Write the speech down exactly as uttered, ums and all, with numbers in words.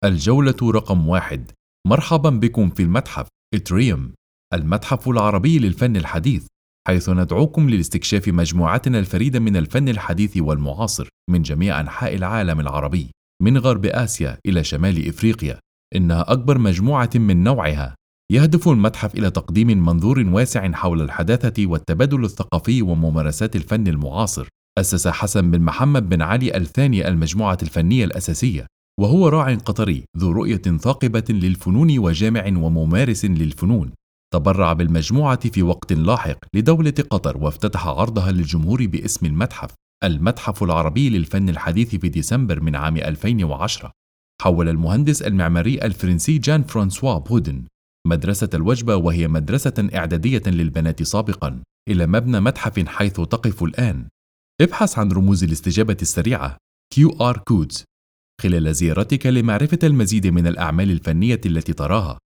الجولة رقم واحد. مرحبا بكم في المتحف إتريوم، المتحف العربي للفن الحديث، حيث ندعوكم لاستكشاف مجموعتنا الفريدة من الفن الحديث والمعاصر من جميع أنحاء العالم العربي، من غرب آسيا إلى شمال إفريقيا. إنها أكبر مجموعة من نوعها. يهدف المتحف إلى تقديم منظور واسع حول الحداثة والتبادل الثقافي وممارسات الفن المعاصر. أسس حسن بن محمد بن علي الثاني المجموعة الفنية الأساسية، وهو راع قطري ذو رؤية ثاقبة للفنون وجامع وممارس للفنون. تبرع بالمجموعة في وقت لاحق لدولة قطر وافتتح عرضها للجمهور باسم المتحف المتحف العربي للفن الحديث في ديسمبر من عام ألفين وعشرة. حول المهندس المعماري الفرنسي جان فرانسوا بودن مدرسة الوجبة، وهي مدرسة إعدادية للبنات سابقا، إلى مبنى متحف حيث تقف الآن. ابحث عن رموز الاستجابة السريعة كيو آر Codes خلال زيارتك لمعرفة المزيد من الأعمال الفنية التي تراها.